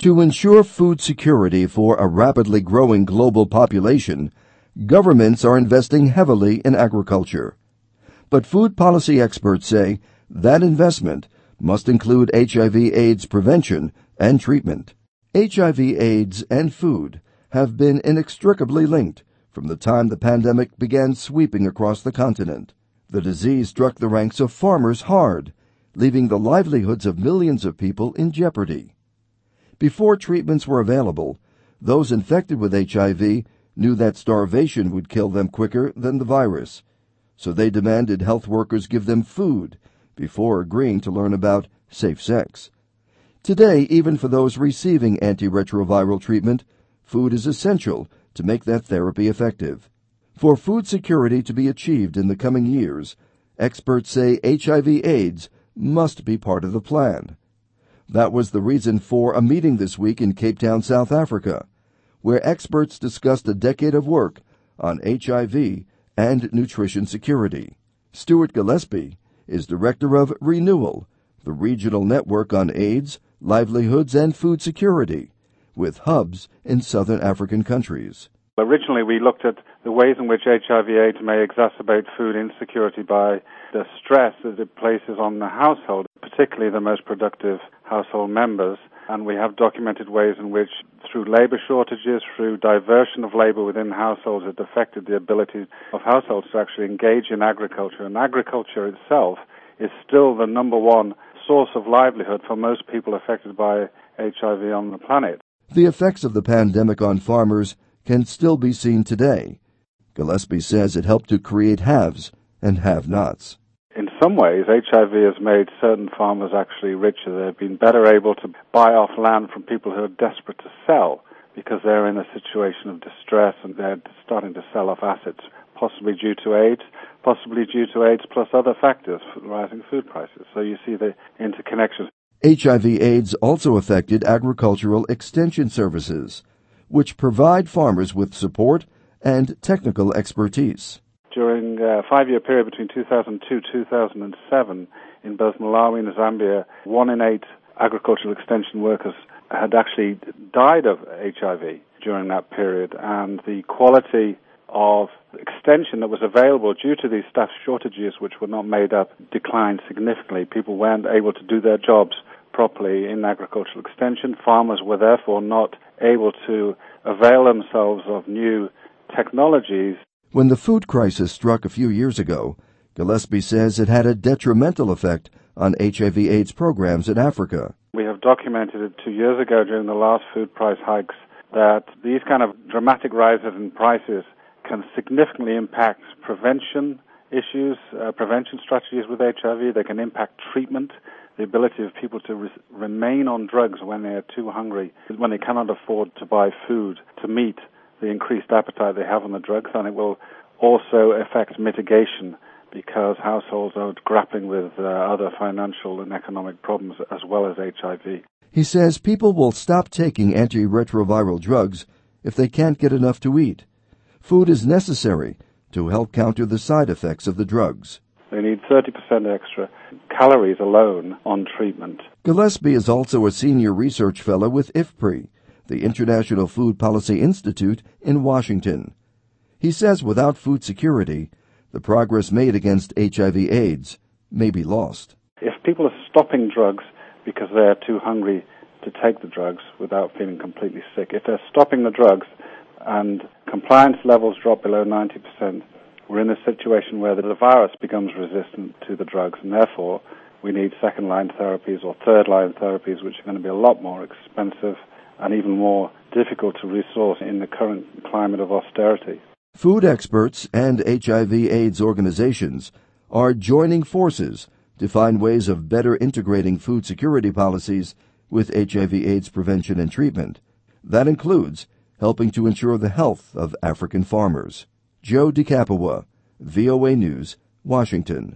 To ensure food security for a rapidly growing global population, governments are investing heavily in agriculture. But food policy experts say that investment must include HIV/AIDS prevention and treatment. HIV/AIDS and food have been inextricably linked from the time the pandemic began sweeping across the continent. The disease struck the ranks of farmers hard, leaving the livelihoods of millions of people in jeopardy. Before treatments were available, those infected with HIV knew that starvation would kill them quicker than the virus, so they demanded health workers give them food before agreeing to learn about safe sex. Today, even for those receiving antiretroviral treatment, food is essential to make that therapy effective. For food security to be achieved in the coming years, experts say HIV/AIDS must be part of the plan. That was the reason for a meeting this week in Cape Town, South Africa, where experts discussed a decade of work on HIV and nutrition security. Stuart Gillespie is director of Renewal, the regional network on AIDS, livelihoods, and food security, with hubs in southern African countries. Originally, we looked at the ways in which HIV/AIDS may exacerbate food insecurity by the stress that it places on the household, particularly the most productive household members. And we have documented ways in which, through labor shortages, through diversion of labor within households, it affected the ability of households to actually engage in agriculture. And agriculture itself is still the number one source of livelihood for most people affected by HIV on the planet. The effects of the pandemic on farmers can still be seen today. Gillespie says it helped to create haves and have-nots. In some ways, HIV has made certain farmers actually richer. They've been better able to buy off land from people who are desperate to sell because they're in a situation of distress and they're starting to sell off assets, possibly due to AIDS, possibly due to AIDS plus other factors, rising food prices. So you see the interconnections. HIV/AIDS also affected agricultural extension services, which provide farmers with support and technical expertise. During a 5-year period between 2002 and 2007, in both Malawi and Zambia, 1 in 8 agricultural extension workers had actually died of HIV during that period, and the quality of extension that was available due to these staff shortages, which were not made up, declined significantly. People weren't able to do their jobs properly in agricultural extension. Farmers were therefore not able to avail themselves of new technologies. When the food crisis struck a few years ago, Gillespie says it had a detrimental effect on HIV/AIDS programs in Africa. We have documented it 2 years ago during the last food price hikes that these kind of dramatic rises in prices can significantly impact prevention issues, prevention strategies with HIV. They can impact treatment, the ability of people to remain on drugs when they are too hungry, when they cannot afford to buy food to meet the increased appetite they have on the drugs, and it will also affect mitigation because households are grappling with other financial and economic problems as well as HIV. He says people will stop taking antiretroviral drugs if they can't get enough to eat. Food is necessary to help counter the side effects of the drugs. They need 30% extra calories alone on treatment. Gillespie is also a senior research fellow with IFPRI, the International Food Policy Institute in Washington. He says without food security, the progress made against HIV/AIDS may be lost. If people are stopping drugs because they're too hungry to take the drugs without feeling completely sick, if they're stopping the drugs and compliance levels drop below 90%, we're in a situation where the virus becomes resistant to the drugs, and therefore we need second-line therapies or third-line therapies, which are going to be a lot more expensive and even more difficult to resource in the current climate of austerity. Food experts and HIV/AIDS organizations are joining forces to find ways of better integrating food security policies with HIV/AIDS prevention and treatment. That includes helping to ensure the health of African farmers. Joe DeCapua, VOA News, Washington.